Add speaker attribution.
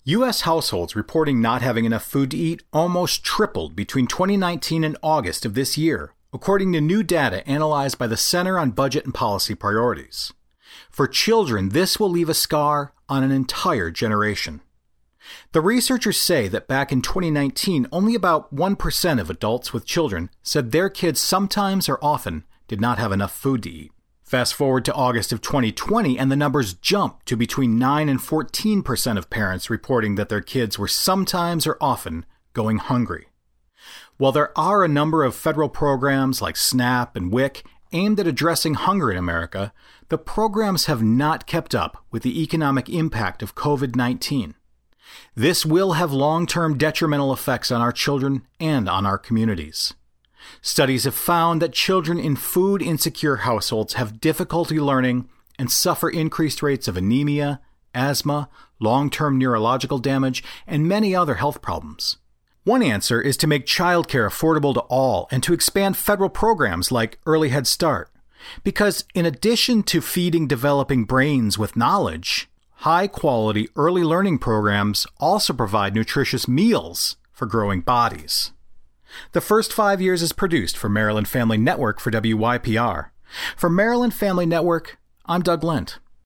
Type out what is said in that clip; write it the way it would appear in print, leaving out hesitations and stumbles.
Speaker 1: U.S. households reporting not having enough food to eat almost tripled between 2019 and August of this year, according to new data analyzed by the Center on Budget and Policy Priorities. For children, this will leave a scar on an entire generation. The researchers say that back in 2019, only about 1% of adults with children said their kids sometimes or often did not have enough food to eat. Fast forward to August of 2020, and the numbers jump to between 9 and 14% of parents reporting that their kids were sometimes or often going hungry. While there are a number of federal programs like SNAP and WIC aimed at addressing hunger in America, the programs have not kept up with the economic impact of COVID-19. This will have long-term detrimental effects on our children and on our communities. Studies have found that children in food-insecure households have difficulty learning and suffer increased rates of anemia, asthma, long-term neurological damage, and many other health problems. One answer is to make childcare affordable to all and to expand federal programs like Early Head Start. Because in addition to feeding developing brains with knowledge, high-quality early learning programs also provide nutritious meals for growing bodies. The First 5 Years is produced for Maryland Family Network for WYPR. For Maryland Family Network, I'm Doug Lent.